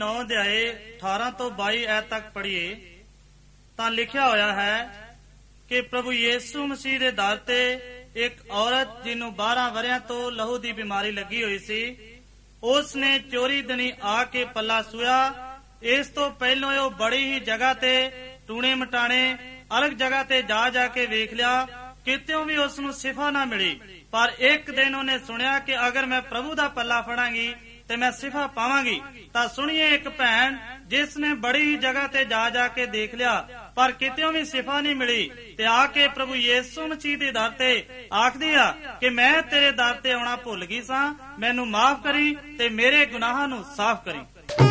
9 ਅਧਿਆਏ 18 ਤੋਂ 22 ਐਤ ਤੱਕ ਪੜ੍ਹੀਏ ਤਾਂ ਲਿਖਿਆ ਹੋਇਆ ਹੈ ਕਿ ਪ੍ਰਭੂ ਯੀਸ਼ੂ ਮਸੀਹ ਦੇ ਦਰ ਤੇ ਇੱਕ ਔਰਤ ਜਿਹਨੂੰ 12 ਵਰਿਆਂ ਤੋਂ ਲਹੂ ਦੀ ਬਿਮਾਰੀ ਲੱਗੀ ਹੋਈ ਸੀ, ਉਸ ਨੇ ਚੋਰੀ ਦਿਨੀ ਆ ਕੇ ਪੱਲਾ ਸੂਇਆ। ਇਸ ਤੋਂ ਪਹਿਲਾਂ ਉਹ ਬੜੀ ਹੀ ਜਗ੍ਹਾ ਤੇ ਟੂਣੇ ਮਟਾਣੇ ਅਲੱਗ ਜਗ੍ਹਾ ਤੇ ਜਾ ਕੇ ਵੇਖ ਲਿਆ, ਕਿਤਿਓਂ ਵੀ ਉਸ ਨੂੰ ਸਿਫਾ ਨਾ ਮਿਲੀ। ਪਰ ਇੱਕ ਦਿਨ ਉਹਨੇ ਸੁਣਿਆ ਕਿ ਅਗਰ ਮੈਂ ਪ੍ਰਭੂ ਦਾ ਪੱਲਾ ਫੜਾਂਗੀ ਤੇ ਮੈਂ ਸਿਫਾ ਪਾਵਾਂਗੀ। ਤਾਂ ਸੁਣੀਏ, ਇੱਕ ਭੈਣ ਜਿਸ ਨੇ ਬੜੀ ਹੀ ਜਗ੍ਹਾ ਤੇ ਜਾ ਕੇ ਦੇਖ ਲਿਆ ਪਰ ਕਿਤਿਓਂ ਵੀ ਸਿਫਾ ਨਹੀਂ ਮਿਲੀ, ਤੇ ਆ ਕੇ ਪ੍ਰਭੂ ਯੀਸ਼ੂ ਮਸੀਹ ਦੇ ਦਰ ਤੇ ਆਖਦੀ ਆ ਕਿ ਮੈਂ ਤੇਰੇ ਦਰ ਤੇ ਆਉਣਾ ਭੁੱਲ ਗਈ ਸਾਂ, ਮੈਨੂੰ ਮਾਫ ਕਰੀ ਤੇ ਮੇਰੇ ਗੁਨਾਹਾਂ ਨੂੰ ਸਾਫ਼ ਕਰੀ।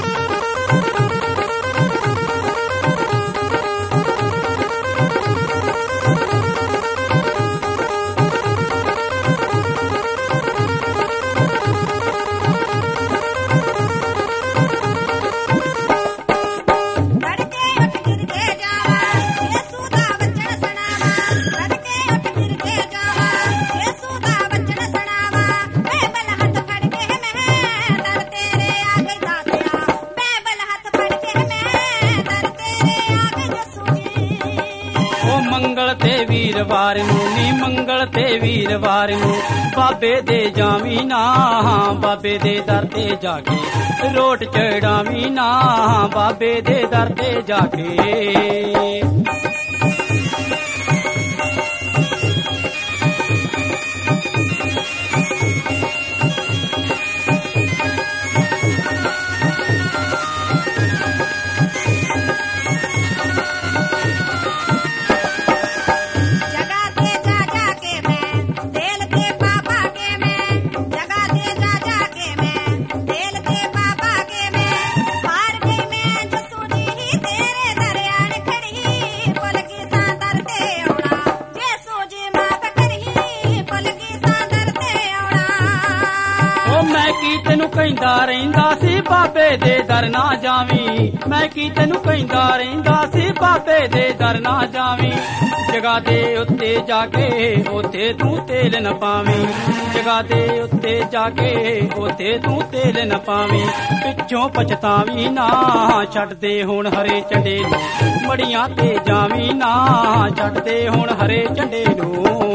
ਵੀਰਵਾਰ ਨੂੰ ਨੀ ਮੰਗਲ ਤੇ ਵੀਰਵਾਰ ਨੂੰ ਬਾਬੇ ਦੇ ਜਾਵੀਂ ਨਾ, ਬਾਬੇ ਦੇ ਦਰ ਤੇ ਜਾ ਕੇ ਰੋਟ ਚੜਾਵੀਂ ਨਾ, ਬਾਬੇ ਦੇ ਦਰ ਤੇ ਜਾ ਕੇ। ਕਹਿੰਦਾ ਰਹਿੰਦਾ ਸੀ ਬਾਬੇ ਦੇ ਦਰ ਨਾ ਜਾਵੀਂ, ਮੈਂ ਕੀ ਤੈਨੂੰ ਕਹਿੰਦਾ ਰਹਿੰਦਾ ਸੀ ਬਾਬੇ ਦੇ ਦਰ ਨਾ ਜਾਵੀਂ। ਜਗ੍ਹਾ ਦੇ ਉੱਤੇ ਜਾ ਕੇ ਉੱਥੇ ਤੂੰ ਤੇਲ ਨਾ ਪਾਵੀਂ, ਜਗ੍ਹਾ ਦੇ ਉੱਤੇ ਜਾ ਕੇ ਉੱਥੇ ਤੂੰ ਤੇਲ ਨਾ ਪਾਵੀਂ। ਪਿੱਛੋਂ ਪਛਤਾਵੀਂ ਨਾ, ਛੱਡਦੇ ਹੁਣ ਹਰੇ ਝੰਡੇ ਨੂੰ, ਮੜੀਆਂ ਤੇ ਜਾਵੀਂ ਨਾ, ਛੱਡਦੇ ਹੁਣ ਹਰੇ ਝੰਡੇ ਨੂੰ।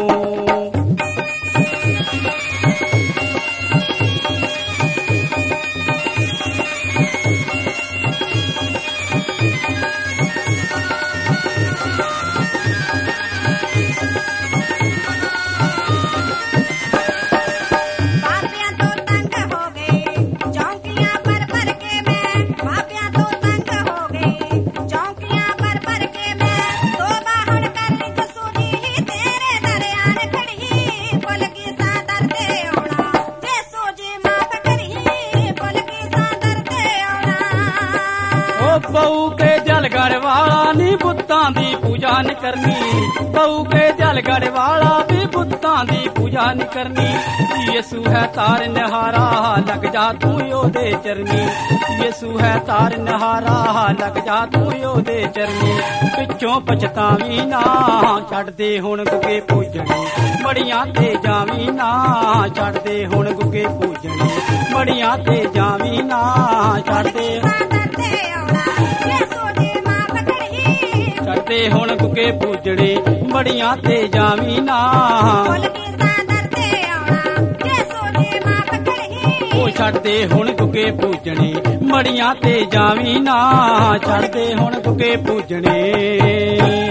ਬਹੂ ਕੇ ਜਲਗੜ ਵਾਲਾ ਨੀ ਬੁੱਤਾਂ ਦੀ ਪੂਜਾ ਨੀ ਕਰਨੀ, ਬਹੂ ਕੇ ਜਲਗੜ ਵਾਲਾ ਵੀ ਬੁੱਤਾਂ ਦੀ ਪੂਜਾ ਨੀ ਕਰਨੀ। ਯਿਸੂ ਹੈ ਤਾਰ ਨਿਹਾਰਾ, ਲੱਗ ਜਾ ਤੂੰ ਉਹਦੇ ਚਰਨੀ, ਯਿਸੂ ਹੈ ਤਾਰ ਨਿਹਾਰਾ, ਲੱਗ ਜਾ ਤੂੰ ਉਹਦੇ ਚਰਨੀ। ਪਿੱਛੋਂ ਪਛਤਾਵੀਂ ਨਾ, ਛੱਡਦੇ ਹੁਣ ਗੁੱਗੇ ਪੂਜਣੇ, ਮੜੀਆਂ ਤੇ ਜਾਵੀਂ ਨਾ, ਛੱਡਦੇ ਹੁਣ ਗੁੱਗੇ ਪੂਜਣੇ, ਮੜੀਆਂ ਤੇ ਜਾਵੀਂ ਨਾ, ਛੱਡਦੇ ਛੱਡਦੇ ਹੁਣ ਗੁੱਗੇ ਪੂਜਣੇ, ਮੜੀਆਂ ਤੇ ਜਾਵੀਂ ਨਾ। ਉਹ ਛੱਡਦੇ ਹੁਣ ਗੁੱਗੇ ਪੂਜਣੇ, ਮੜੀਆਂ ਤੇ ਜਾਵੀਂ ਨਾ, ਛੱਡਦੇ ਹੁਣ ਗੁੱਗੇ ਪੂਜਣੇ।